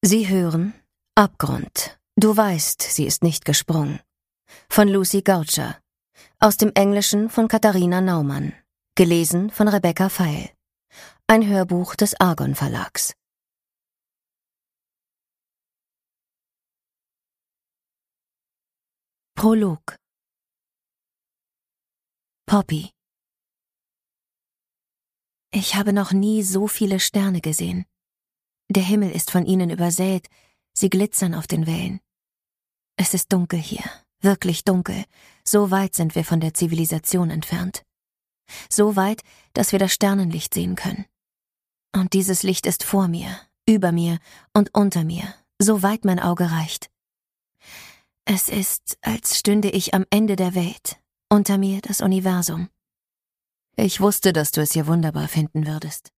Sie hören Abgrund. Du weißt, sie ist nicht gesprungen. Von Lucy Goucher. Aus dem Englischen von Katharina Naumann. Gelesen von Rebecca Feil. Ein Hörbuch des Argon Verlags. Prolog. Poppy. Ich habe noch nie so viele Sterne gesehen. Der Himmel ist von ihnen übersät, sie glitzern auf den Wellen. Es ist dunkel hier, wirklich dunkel, so weit sind wir von der Zivilisation entfernt. So weit, dass wir das Sternenlicht sehen können. Und dieses Licht ist vor mir, über mir und unter mir, so weit mein Auge reicht. Es ist, als stünde ich am Ende der Welt, unter mir das Universum. Ich wusste, dass du es hier wunderbar finden würdest.